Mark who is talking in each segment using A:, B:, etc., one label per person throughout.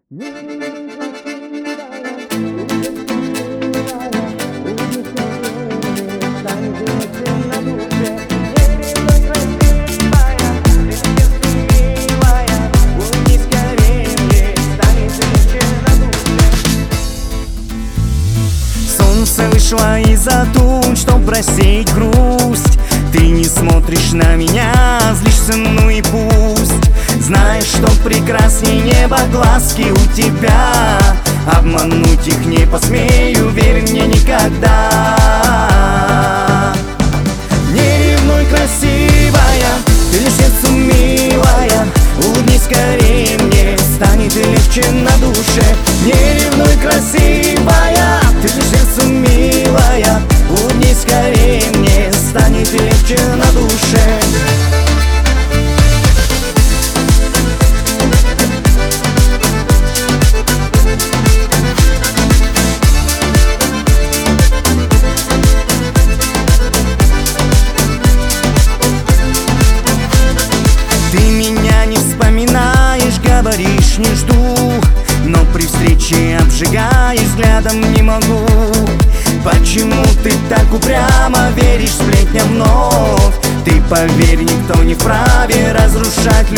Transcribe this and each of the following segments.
A: Солнце вышло из-за туч, чтоб рассеять грусть. Ты не смотришь на меня, злишься, ну и пусть. Знаешь, что прекрасней неба глазки у тебя. Обмануть их не посмею, верь мне никогда. Не ревнуй, красивая, ты лишь сердцу милая. Улыбнись скорее мне, станет и легче на душе. Не ревнуй, красивая, ты лишь сердцу милая. Улыбнись скорее мне, станет и легче на душе. Ты меня не вспоминаешь, говоришь, не жду, но при встрече обжигаешь взглядом, не могу. Почему ты так упрямо веришь сплетням вновь? Ты поверь, никто не вправе разрушать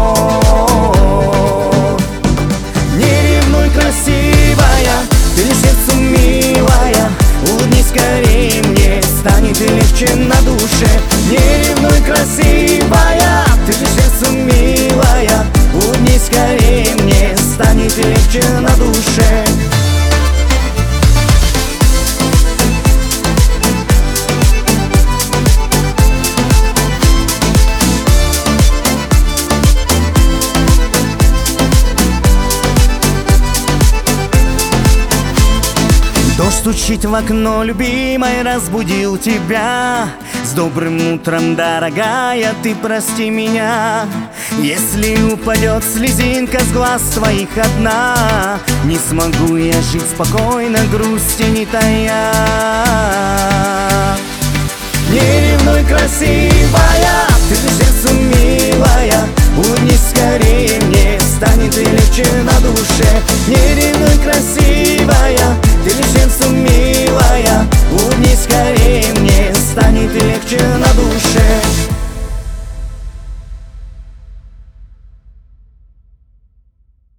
A: любовь. Не ревнуй, красивая, ты лишь сердцу милая. Улыбнись скорее мне, станет и легче на душе. Не ревнуй, красивая, ты лишь сердцу милая. Улыбнись скорее мне, станет и легче на душе. Дождь стучит в окно, любимой, разбудил тебя. С добрым утром, дорогая, ты прости меня. Если упадет слезинка с глаз твоих одна, не смогу я жить спокойно, грусти не тая. Не ревнуй, красивая, ты лишь сердцу милая. Улыбнись скорее мне, станет и легче на душе. Не ревнуй, красивая,